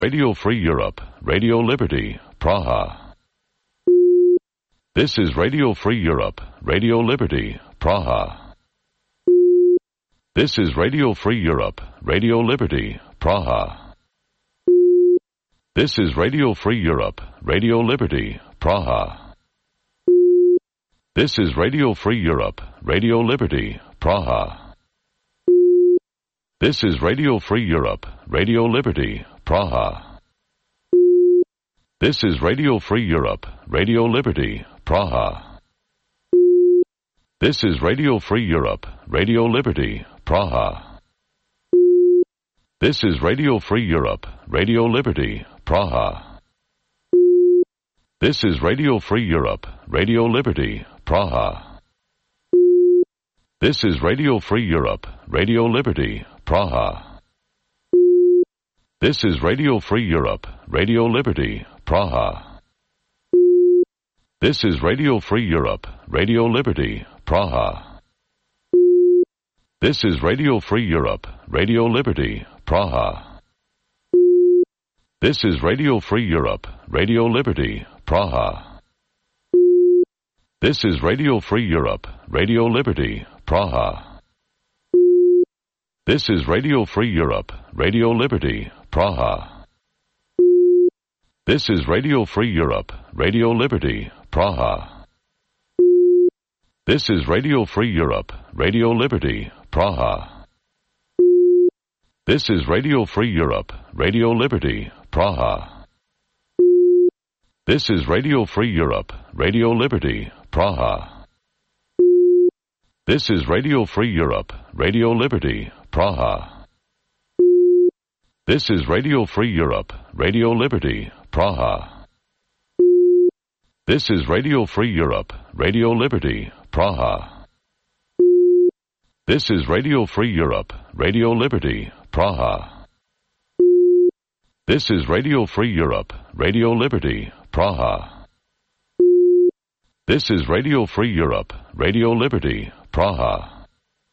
Radio Free Europe, Radio Liberty, Praha. This is Radio Free Europe, Radio Liberty, Praha. This is Radio Free Europe, Radio Liberty, Praha. This is Radio Free Europe, Radio Liberty, Praha. This is Radio Free Europe, Radio Liberty, Praha. This is Radio Free Europe, Radio Liberty, Praha. This is Radio Free Europe, Radio Liberty, Praha. This is Radio Free Europe, Radio Liberty, Praha. This is Radio Free Europe, Radio Liberty, Praha. This is Radio Free Europe, Radio Liberty, Praha. This is Radio Free Europe, Radio Liberty, Praha. This is Radio Free Europe, Radio Liberty, Praha. This is Radio Free Europe, Radio Liberty, Praha. This is Radio Free Europe, Radio Liberty, Praha. This is Radio Free Europe, Radio Liberty, Praha. This is Radio Free Europe, Radio Liberty, Praha. This is Radio Free Europe, Radio Liberty, Praha. This is Radio Free Europe, Radio Liberty, Praha. This is Radio Free Europe, Radio Liberty, Praha. This is Radio Free Europe, Radio Liberty, Praha. This is Radio Free Europe, Radio Liberty, Praha. This is Radio Free Europe, Radio Liberty, Praha. This is Radio Free Europe, Radio Liberty, Praha. This is Radio Free Europe, Radio Liberty, Praha. This is Radio Free Europe, Radio Liberty, Praha. This is Radio Free Europe, Radio Liberty, Praha. This is Radio Free Europe, Radio Liberty, Praha.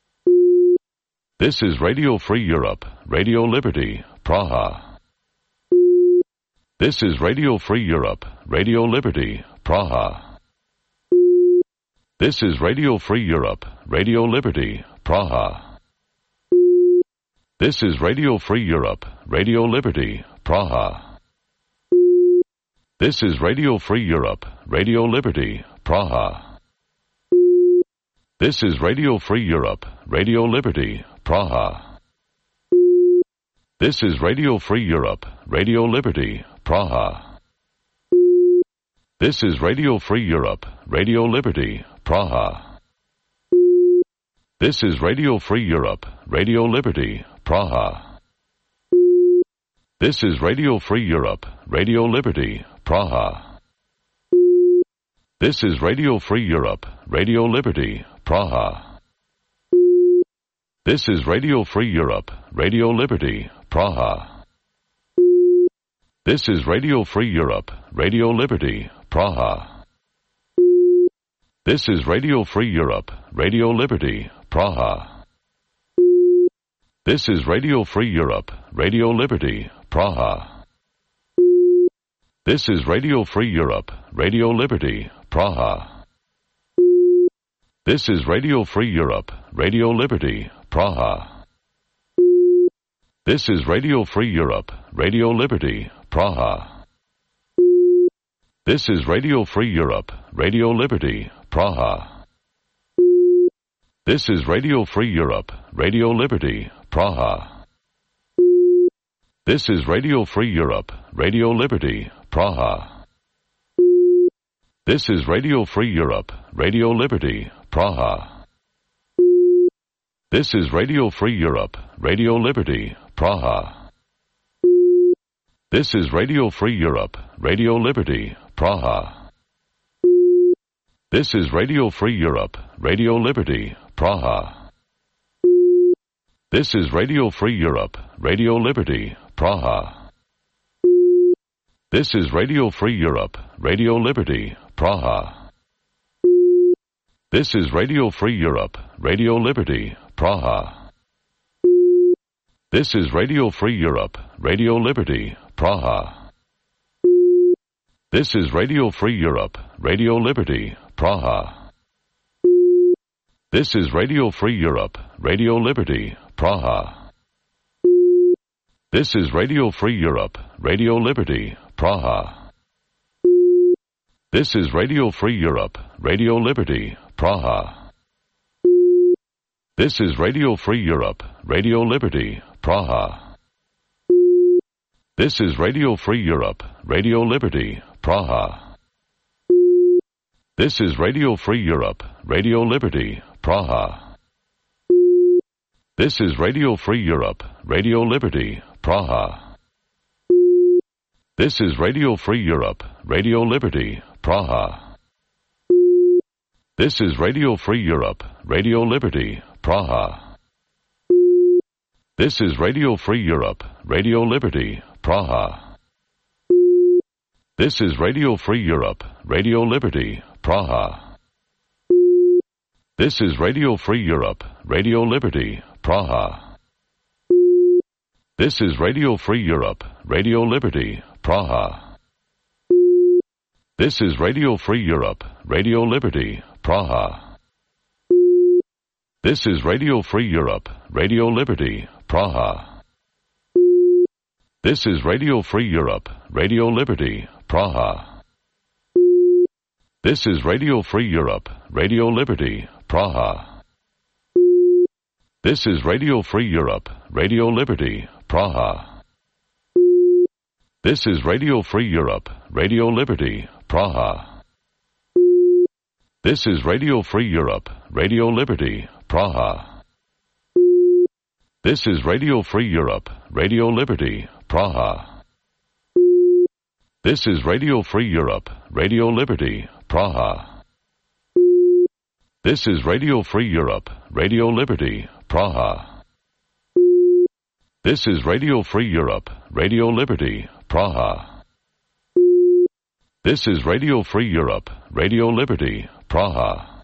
This is Radio Free Europe, Radio Liberty, Praha. This is Radio Free Europe, Radio Liberty, Praha. This is Radio Free Europe, Radio Liberty, Praha. This is Radio Free Europe, Radio Liberty, Praha. This is Radio Free Europe, Radio Liberty, Praha. This is Radio Free Europe, Radio Liberty, Praha. This is Radio Free Europe, Radio Liberty, Praha. This is Radio Free Europe, Radio Liberty, Praha. This is Radio Free Europe, Radio Liberty, Praha. This is Radio Free Europe, Radio Liberty, Praha. This is Radio Free Europe, Radio Liberty, Praha. This is Radio Free Europe, Radio Liberty, Praha. This is Radio Free Europe, Radio Liberty, Praha. This is Radio Free Europe, Radio Liberty, Praha. This is Radio Free Europe, Radio Liberty, Praha. This is Radio Free Europe, Radio Liberty, Praha. This is Radio Free Europe, Radio Liberty, Praha. This is Radio Free Europe, Radio Liberty, Praha. This is Radio Free Europe, Radio Liberty, Praha. This is Radio Free Europe, Radio Liberty, Praha. This is Radio Free Europe, Radio Liberty, Praha. This is Radio Free Europe, Radio Liberty, Praha. This is Radio Free Europe, Radio Liberty, Praha. This is Radio Free Europe, Radio Liberty, Praha. This is Radio Free Europe, Radio Liberty, Praha. This is Radio Free Europe, Radio Liberty, Praha. This is Radio Free Europe, Radio Liberty, Praha. This is Radio Free Europe, Radio Liberty, Praha. This is Radio Free Europe, Radio Liberty, Praha. This is Radio Free Europe, Radio Liberty, Praha. This is Radio Free Europe, Radio Liberty, Praha. This is Radio Free Europe, Radio Liberty, Praha. This is Radio Free Europe, Radio Liberty, Praha. This is Radio Free Europe, Radio Liberty, Praha. This is Radio Free Europe, Radio Liberty, Praha. This is Radio Free Europe, Radio Liberty, Praha. This is Radio Free Europe, Radio Liberty, Praha. This is Radio Free Europe, Radio Liberty, Praha. This is Radio Free Europe, Radio Liberty, Praha. This is Radio Free Europe, Radio Liberty, Praha. This is Radio Free Europe, Radio Liberty, Praha. This is Radio Free Europe, Radio Liberty, Praha. This is Radio Free Europe, Radio Liberty, Praha. This is Radio Free Europe, Radio Liberty, Praha. This is Radio Free Europe, Radio Liberty, Praha. This is Radio Free Europe, Radio Liberty, Praha. This is Radio Free Europe, Radio Liberty, Praha. This is Radio Free Europe, Radio Liberty, Praha. This is Radio Free Europe, Radio Liberty, Praha. This is Radio Free Europe, Radio Liberty, Praha. This is Radio Free Europe, Radio Liberty, Praha. This is Radio Free Europe, Radio Liberty, Praha. This is Radio Free Europe, Radio Liberty, Praha. This is Radio Free Europe, Radio Liberty, Praha. This is Radio Free Europe, Radio Liberty, Praha.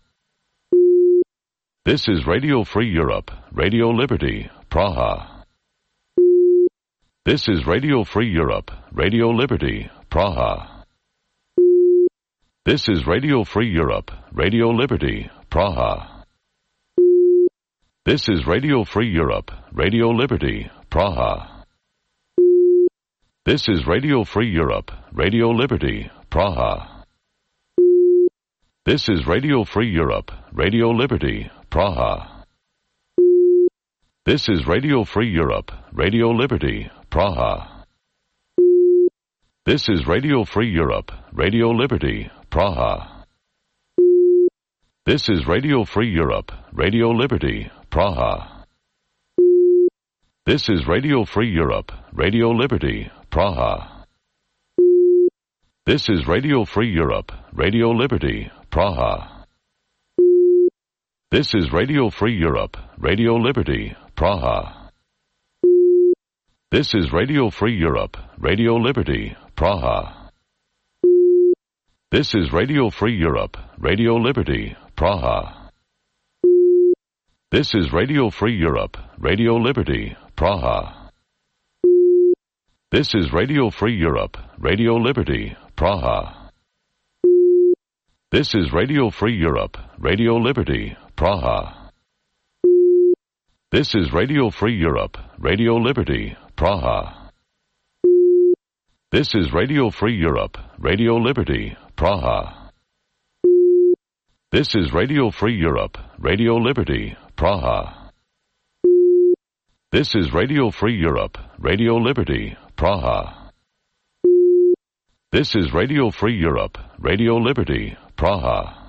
This is Radio Free Europe, Radio Liberty, Praha. This is Radio Free Europe, Radio Liberty, Praha. This is Radio Free Europe, Radio Liberty, Praha. This is Radio Free Europe, Radio Liberty, Praha. This is Radio Free Europe, Radio Liberty, Praha. This is Radio Free Europe, Radio Liberty, Praha. This is Radio Free Europe, Radio Liberty, Praha. This is Radio Free Europe, Radio Liberty, Praha. This is Radio Free Europe, Radio Liberty, Praha. This is Radio Free Europe, Radio Liberty, Praha. This is Radio Free Europe, Radio Liberty, Praha. This is Radio Free Europe, Radio Liberty, Praha. This is Radio Free Europe, Radio Liberty, Praha. This is Radio Free Europe, Radio Liberty, Praha. This is Radio Free Europe, Radio Liberty, Praha. This is Radio Free Europe, Radio Liberty, Praha. This is Radio Free Europe, Radio Liberty, Praha. This is Radio Free Europe, Radio Liberty, Praha. This is Radio Free Europe, Radio Liberty, Praha. This is Radio Free Europe, Radio Liberty, Praha. This is Radio Free Europe, Radio Liberty, Praha. This is Radio Free Europe, Radio Liberty, Praha.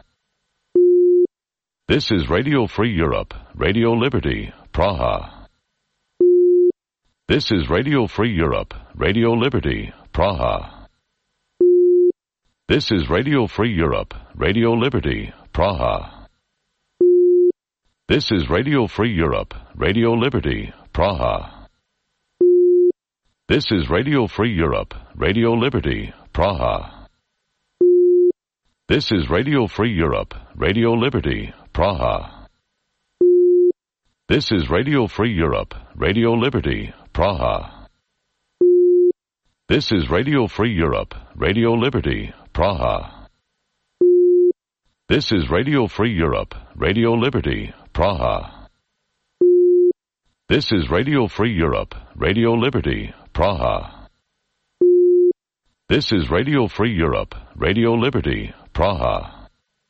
This is Radio Free Europe, Radio Liberty, Praha. This is Radio Free Europe, Radio Liberty, Praha. This is Radio Free Europe, Radio Liberty, Praha. This is Radio Free Europe, Radio Liberty, Praha. This is Radio Free Europe, Radio Liberty, Praha. This is Radio Free Europe, Radio Liberty, Praha. This is Radio Free Europe, Radio Liberty, Praha. This is Radio Free Europe, Radio Liberty, Praha. This is Radio Free Europe, Radio Liberty, Praha. This is Radio Free Europe, Radio Liberty, Praha. This is Radio Free Europe, Radio Liberty, Praha.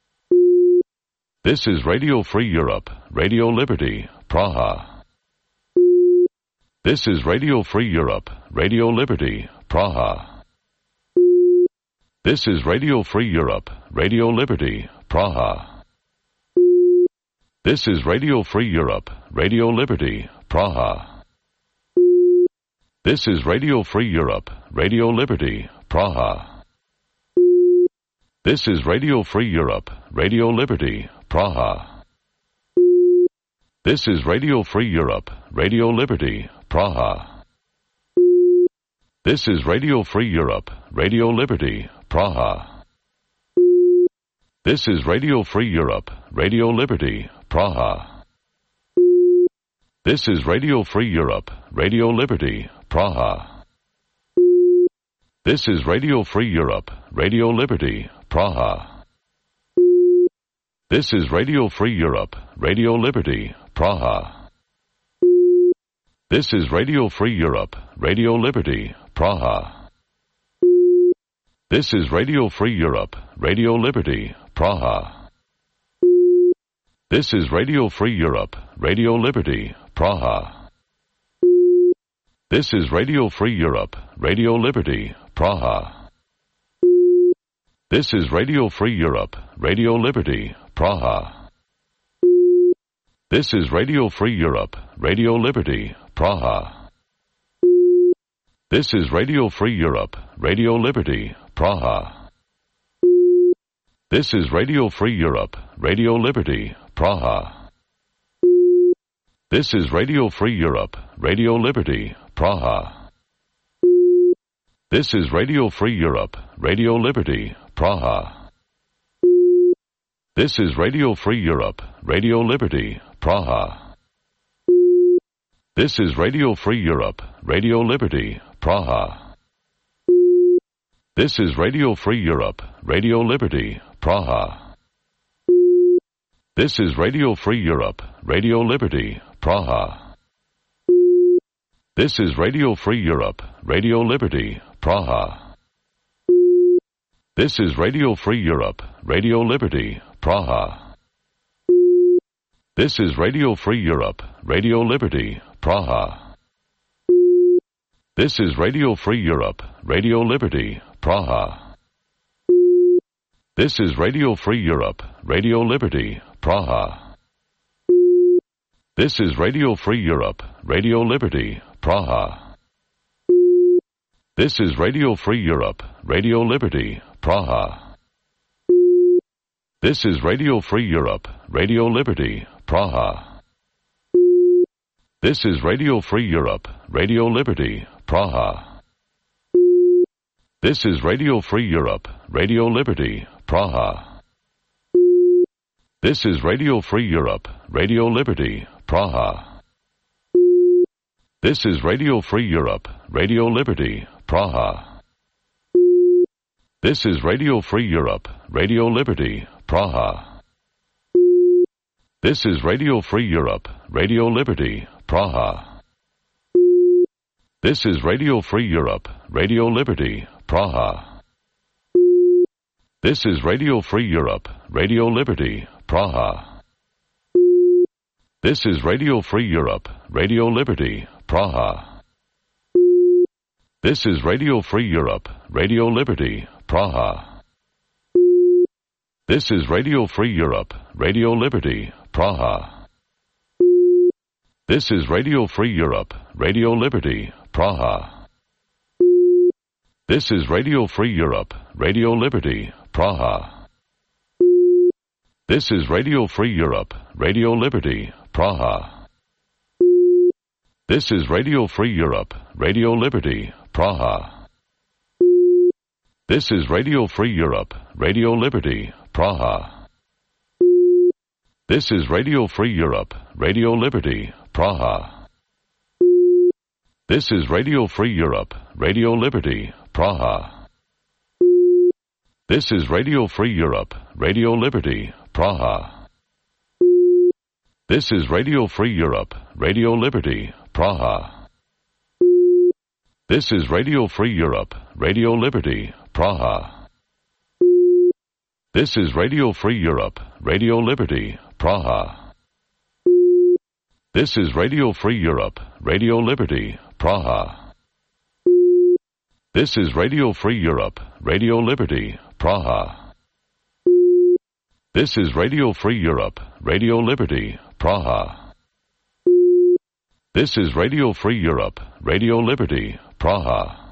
This is Radio Free Europe, Radio Liberty, Praha. This is Radio Free Europe, Radio Liberty, Praha. This is Radio Free Europe, Radio Liberty, Praha. This is Radio Free Europe, Radio Liberty, Praha. This is Radio Free Europe, Radio Liberty, Praha. This is Radio Free Europe, Radio Liberty, Praha. This is Radio Free Europe, Radio Liberty, Praha. This is Radio Free Europe, Radio Liberty, Praha. This is Radio Free Europe, Radio Liberty, Praha. This is Radio Free Europe, Radio Liberty, Praha. This is Radio Free Europe, Radio Liberty, Praha. This is Radio Free Europe, Radio Liberty, Praha. This is Radio Free Europe, Radio Liberty, Praha. This is Radio Free Europe, Radio Liberty, Praha. This is Radio Free Europe, Radio Liberty, Praha. This is Radio Free Europe, Radio Liberty, Praha. This is Radio Free Europe, Radio Liberty, Praha. This is Radio Free Europe, Radio Liberty, Praha. This is Radio Free Europe, Radio Liberty, Praha. This is Radio Free Europe, Radio Liberty, Praha. This is Radio Free Europe, Radio Liberty, Praha. This is Radio Free Europe, Radio Liberty, Praha. This is Radio Free Europe, Radio Liberty, Praha. This is Radio Free Europe, Radio Liberty, Praha. This is Radio Free Europe, Radio Liberty, Praha. This is Radio Free Europe, Radio Liberty, Praha. This is Radio Free Europe, Radio Liberty, Praha. This is Radio Free Europe, Radio Liberty, Praha. This is Radio Free Europe, Radio Liberty, Praha. This is Radio Free Europe, Radio Liberty, Praha. This is Radio Free Europe, Radio Liberty, Praha. This is Radio Free Europe, Radio Liberty, Praha. This is Radio Free Europe, Radio Liberty, Praha. This is Radio Free Europe, Radio Liberty, Praha. This is Radio Free Europe, Radio Liberty, Praha. This is Radio Free Europe, Radio Liberty, Praha. This is Radio Free Europe, Radio Liberty, Praha. This is Radio Free Europe, Radio Liberty, Praha. This is Radio Free Europe, Radio Liberty, Praha. This is Radio Free Europe, Radio Liberty, Praha. This is Radio Free Europe, Radio Liberty, Praha. This is Radio Free Europe, Radio Liberty, Praha. This is Radio Free Europe, Radio Liberty, Praha. This is Radio Free Europe, Radio Liberty, Praha. This is Radio Free Europe, Radio Liberty, Praha. This is Radio Free Europe, Radio Liberty, Praha. This is Radio Free Europe, Radio Liberty, Praha. This is Radio Free Europe, Radio Liberty, Praha. This is Radio Free Europe, Radio Liberty, Praha. This is Radio Free Europe, Radio Liberty, Praha. This is Radio Free Europe, Radio Liberty, Praha. This is Radio Free Europe, Radio Liberty, Praha. This is Radio Free Europe, Radio Liberty, Praha. This is Radio Free Europe, Radio Liberty, Praha. This is Radio Free Europe, Radio Liberty, Praha. This is Radio Free Europe, Radio Liberty, Praha. This is Radio Free Europe, Radio Liberty, Praha. This is Radio Free Europe, Radio Liberty, Praha. This is Radio Free Europe, Radio Liberty, Praha. This is Radio Free Europe, Radio Liberty, Praha.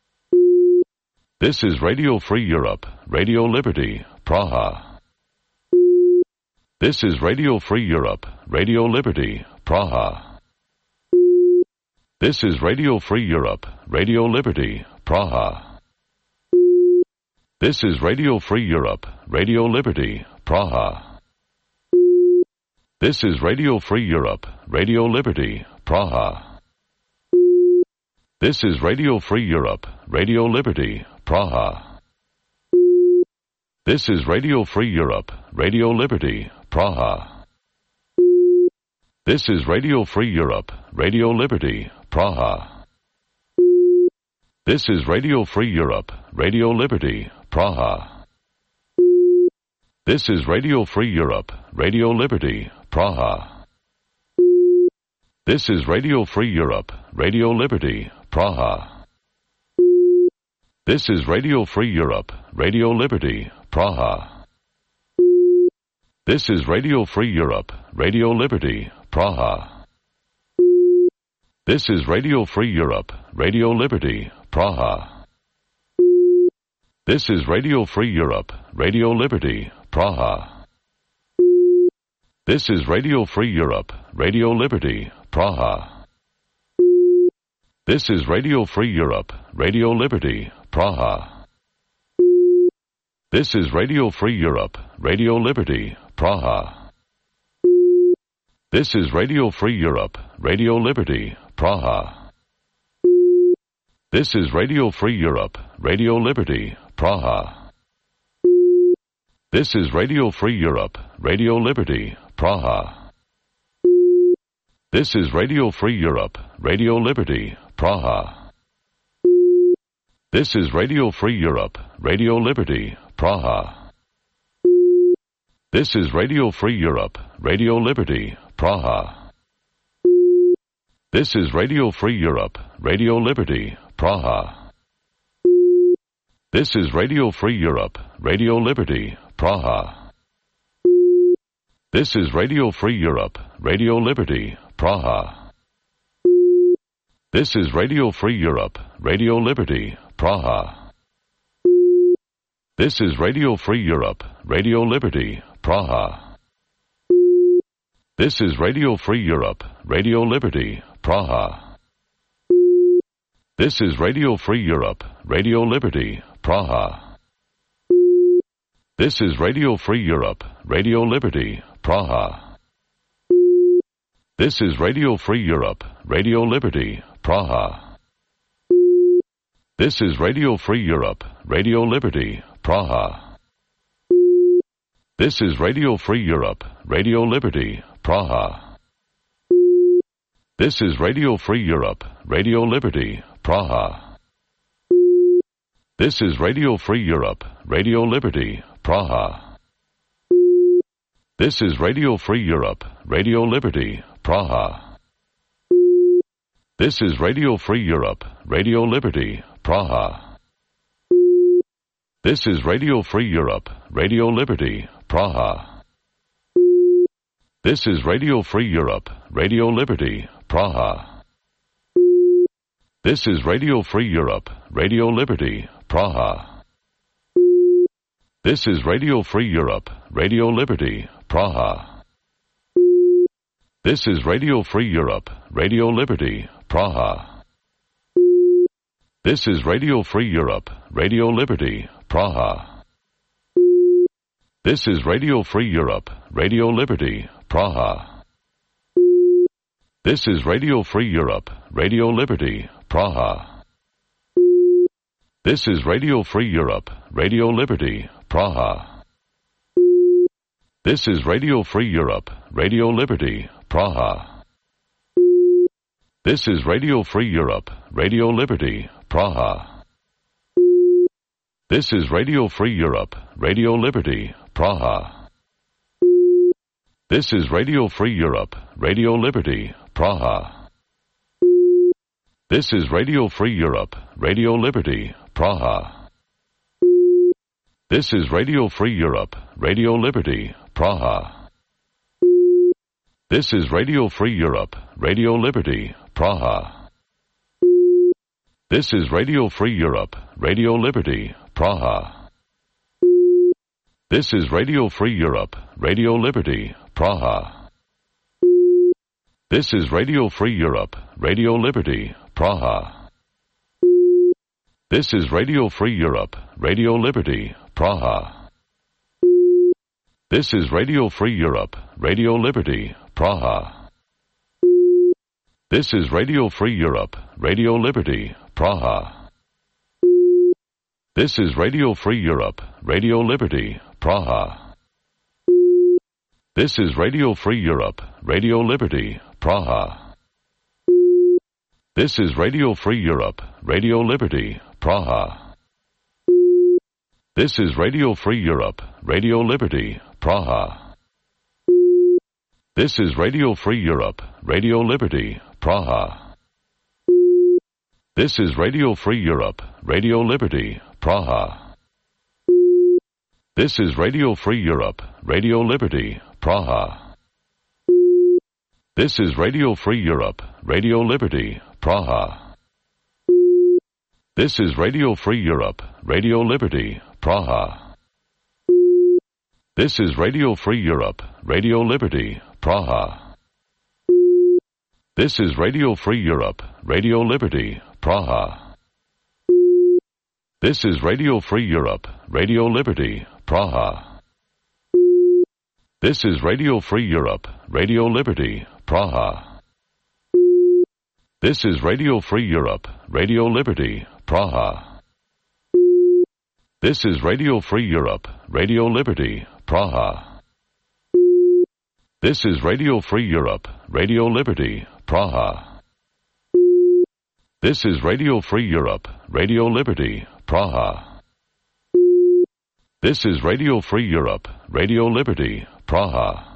This is Radio Free Europe, Radio Liberty, Praha. This is Radio Free Europe, Radio Liberty, Praha. This is Radio Free Europe, Radio Liberty, Praha. This is Radio Free Europe, Radio Liberty, Praha. This is Radio Free Europe, Radio Liberty, Praha. This is Radio Free Europe, Radio Liberty, Praha. This is Radio Free Europe, Radio Liberty, Praha. This is Radio Free Europe, Radio Liberty, Praha. This is Radio Free Europe, Radio Liberty, Praha. This is Radio Free Europe, Radio Liberty, Praha. This is Radio Free Europe, Radio Liberty, Praha. This is Radio Free Europe, Radio Liberty, Praha. This is Radio Free Europe, Radio Liberty, Praha. This is Radio Free Europe, Radio Liberty, Praha. This is Radio Free Europe, Radio Liberty, Praha. This is Radio Free Europe, Radio Liberty, Praha. This is Radio Free Europe, Radio Liberty, Praha. This is Radio Free Europe, Radio Liberty, Praha. This is Radio Free Europe, Radio Liberty, Praha. This is Radio Free Europe, Radio Liberty, Praha. This is Radio Free Europe, Radio Liberty, Praha. This is Radio Free Europe, Radio Liberty, Praha. This is Radio Free Europe, Radio Liberty, Praha. This is Radio Free Europe, Radio Liberty, Praha. This is Radio Free Europe, Radio Liberty, Praha. This is Radio Free Europe, Radio Liberty, Praha. This is Radio Free Europe, Radio Liberty, Praha. This is Radio Free Europe, Radio Liberty, Praha. This is Radio Free Europe, Radio Liberty, Praha. This is Radio Free Europe, Radio Liberty, Praha. This is Radio Free Europe, Radio Liberty, Praha. This is Radio Free Europe, Radio Liberty, Praha. This is Radio Free Europe, Radio Liberty, Praha. This is Radio Free Europe, Radio Liberty, Praha. This is Radio Free Europe, Radio Liberty, Praha. This is Radio Free Europe, Radio Liberty, Praha. This is Radio Free Europe, Radio Liberty, Praha. This is Radio Free Europe, Radio Liberty, Praha. This is Radio Free Europe, Radio Liberty, Praha. This is Radio Free Europe, Radio Liberty, Praha. This is Radio Free Europe, Radio Liberty, Praha. This is Radio Free Europe, Radio Liberty, Praha. This is Radio Free Europe, Radio Liberty, Praha. This is Radio Free Europe, Radio Liberty, Praha. This is Radio Free Europe, Radio Liberty, Praha. This is Radio Free Europe, Radio Liberty, Praha. This is Radio Free Europe, Radio Liberty, Praha. This is Radio Free Europe, Radio Liberty, Praha. This is Radio Free Europe, Radio Liberty, Praha. This is Radio Free Europe, Radio Liberty, Praha. This is Radio Free Europe, Radio Liberty, Praha. This is Radio Free Europe, Radio Liberty, Praha. This is Radio Free Europe, Radio Liberty, Praha. This is Radio Free Europe, Radio Liberty, Praha. This is Radio Free Europe, Radio Liberty, Praha. This is Radio Free Europe, Radio Liberty, Praha. This is Radio Free Europe, Radio Liberty, Praha. This is Radio Free Europe, Radio Liberty, Praha. This is Radio Free Europe, Radio Liberty, Praha. This is Radio Free Europe, Radio Liberty, Praha. This is Radio Free Europe, Radio Liberty, Praha. This is Radio Free Europe, Radio Liberty, Praha. This is Radio Free Europe, Radio Liberty, Praha. This is Radio Free Europe, Radio Liberty, Praha. This is Radio Free Europe, Radio Liberty, Praha. This is Radio Free Europe, Radio Liberty, Praha. This is Radio Free Europe, Radio Liberty, Praha. This is Radio Free Europe, Radio Liberty, Praha. This is Radio Free Europe, Radio Liberty, Praha. This is Radio Free Europe, Radio Liberty, Praha. This is Radio Free Europe, Radio Liberty, Praha. This is Radio Free Europe, Radio Liberty, Praha. This is Radio Free Europe, Radio Liberty, Praha. This is Radio Free Europe, Radio Liberty, Praha. This is Radio Free Europe, Radio Liberty, Praha. This is Radio Free Europe, Radio Liberty, Praha. This is Radio Free Europe, Radio Liberty, Praha. This is Radio Free Europe, Radio Liberty, Praha. This is Radio Free Europe, Radio Liberty, Praha.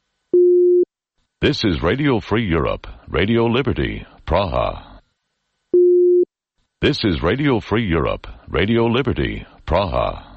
This is Radio Free Europe, Radio Liberty, Praha. This is Radio Free Europe, Radio Liberty, Praha.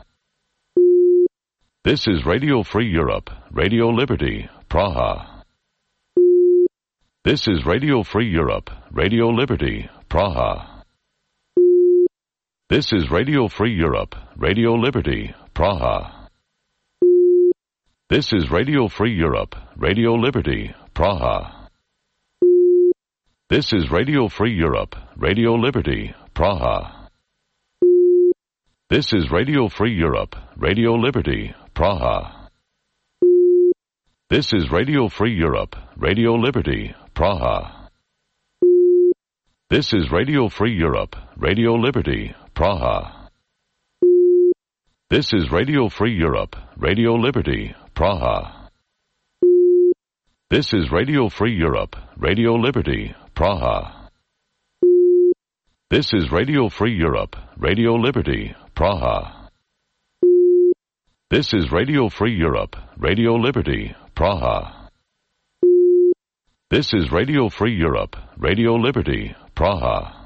This is Radio Free Europe, Radio Liberty, Praha. This is Radio Free Europe, Radio Liberty, Praha. This is Radio Free Europe, Radio Liberty, Praha. This is Radio Free Europe, Radio Liberty, Praha. This is Radio Free Europe, Radio Liberty, Praha. This is Radio Free Europe, Radio Liberty, Praha. This is Radio Free Europe, Radio Liberty, Praha. This is Radio Free Europe, Radio Liberty, Praha. This is Radio Free Europe, Radio Liberty, Praha. This is Radio Free Europe, Radio Liberty, Praha. This is Radio Free Europe, Radio Liberty, Praha. This is Radio Free Europe, Radio Liberty, Praha. This is Radio Free Europe, Radio Liberty, Praha.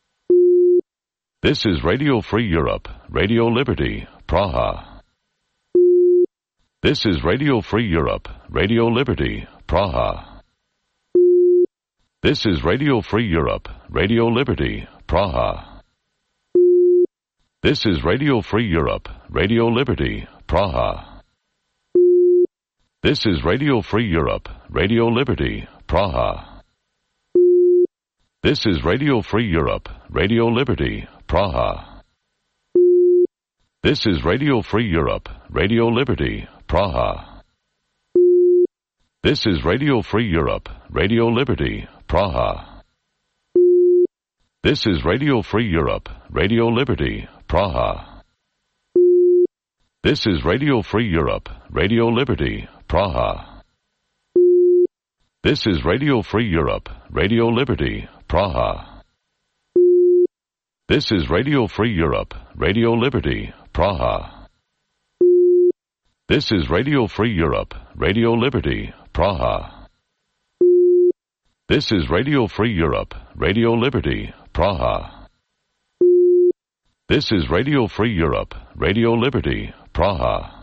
This is Radio Free Europe, Radio Liberty, Praha. This is Radio Free Europe, Radio Liberty, Praha. This is Radio Free Europe, Radio Liberty, Praha. This is Radio Free Europe, Radio Liberty, Praha. This is Radio Free Europe, Radio Liberty, Praha. This is Radio Free Europe, Radio Liberty, Praha. This is Radio Free Europe, Radio Liberty, Praha. This is Radio Free Europe, Radio Liberty, Praha. This is Radio Free Europe, Radio Liberty, Praha. This is Radio Free Europe, Radio Liberty, Praha. This is Radio Free Europe, Radio Liberty, Praha. This is Radio Free Europe, Radio Liberty, Praha. This is Radio Free Europe, Radio Liberty, Praha. This is Radio Free Europe, Radio Liberty, Praha. This is Radio Free Europe, Radio Liberty, Praha.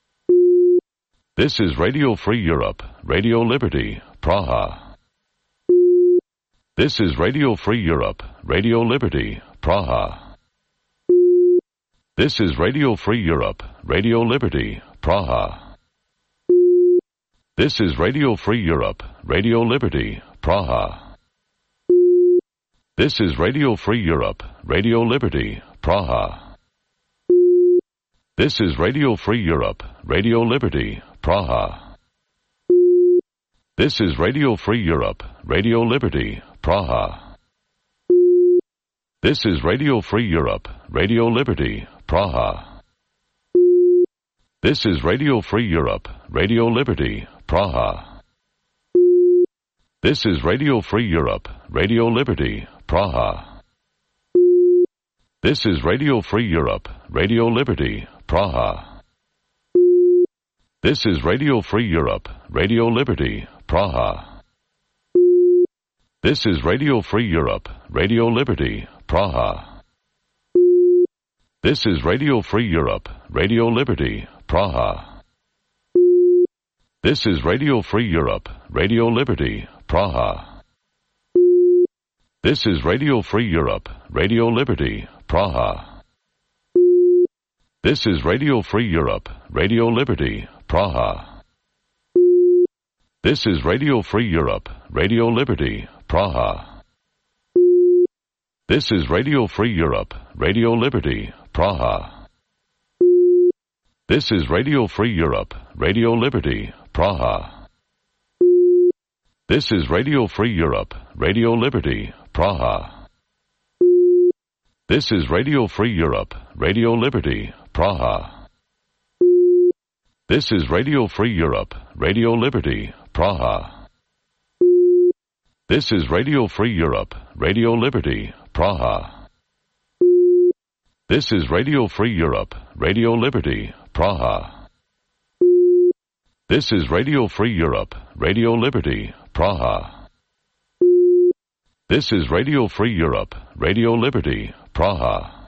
This is Radio Free Europe, Radio Liberty, Praha. This is Radio Free Europe, Radio Liberty, Praha. This is Radio Free Europe, Radio Liberty, Praha. This is Radio Free Europe, Radio Liberty, Praha. This is Radio Free Europe, Radio Liberty, Praha. This is Radio Free Europe, Radio Liberty, Praha. This is Radio Free Europe, Radio Liberty, Praha. This is Radio Free Europe, Radio Liberty, Praha. This is Radio Free Europe, Radio Liberty, Praha. This is Radio Free Europe, Radio Liberty, Praha. This is Radio Free Europe, Radio Liberty, Praha. This is Radio Free Europe, Radio Liberty, Praha. This is Radio Free Europe, Radio Liberty, Praha. This is Radio Free Europe, Radio Liberty, Praha. This is Radio Free Europe, Radio Liberty, Praha. This is Radio Free Europe, Radio Liberty, Praha. This is Radio Free Europe, Radio Liberty, Praha. This is Radio Free Europe, Radio Liberty, Praha. This is Radio Free Europe, Radio Liberty, Praha. This is Radio Free Europe, Radio Liberty, Praha. This is Radio Free Europe, Radio Liberty, Praha. This is Radio Free Europe, Radio Liberty, Praha. This is Radio Free Europe, Radio Liberty, Praha. This is Radio Free Europe, Radio Liberty, Praha. This is Radio Free Europe, Radio Liberty, Praha. This is Radio Free Europe, Radio Liberty, Praha. This is Radio Free Europe, Radio Liberty, Praha.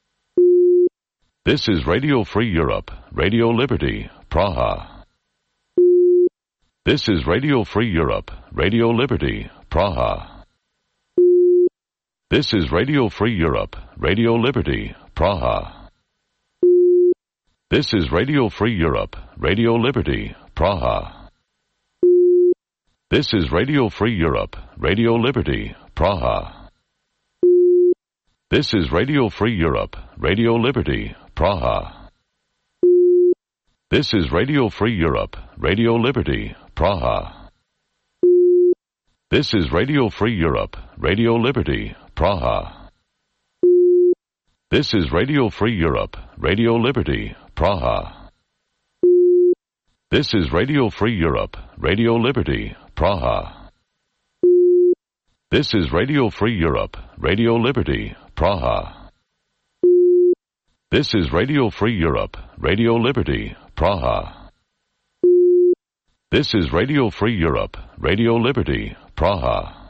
This is Radio Free Europe, Radio Liberty, Praha. This is Radio Free Europe, Radio Liberty, Praha. This is Radio Free Europe, Radio Liberty, Praha. This is Radio Free Europe, Radio Liberty, Praha. This is Radio Free Europe, Radio Liberty, Praha. This is Radio Free Europe, Radio Liberty, Praha. This is Radio Free Europe, Radio Liberty, Praha. This is Radio Free Europe, Radio Liberty, Praha. This is Radio Free Europe, Radio Liberty, Praha. This is Radio Free Europe, Radio Liberty, Praha. This is Radio Free Europe, Radio Liberty, Praha. This is Radio Free Europe, Radio Liberty, Praha. This is Radio Free Europe, Radio Liberty, Praha.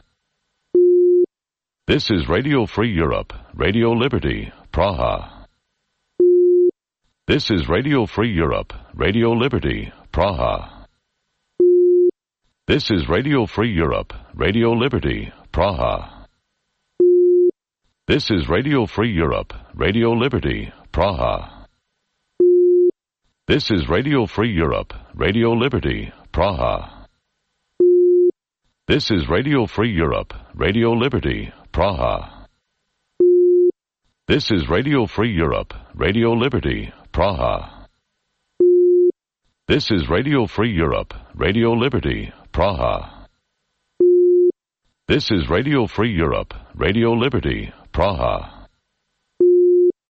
This is Radio Free Europe, Radio Liberty, Praha. This is Radio Free Europe, Radio Liberty, Praha. This is Radio Free Europe, Radio Liberty, Praha. This is Radio Free Europe, Radio Liberty, Praha. This is Radio Free Europe, Radio Liberty, Praha. This is Radio Free Europe, Radio Liberty, Praha. This is Radio Free Europe, Radio Liberty, Praha. This is Radio Free Europe, Radio Liberty, Praha. This is Radio Free Europe, Radio Liberty, Praha.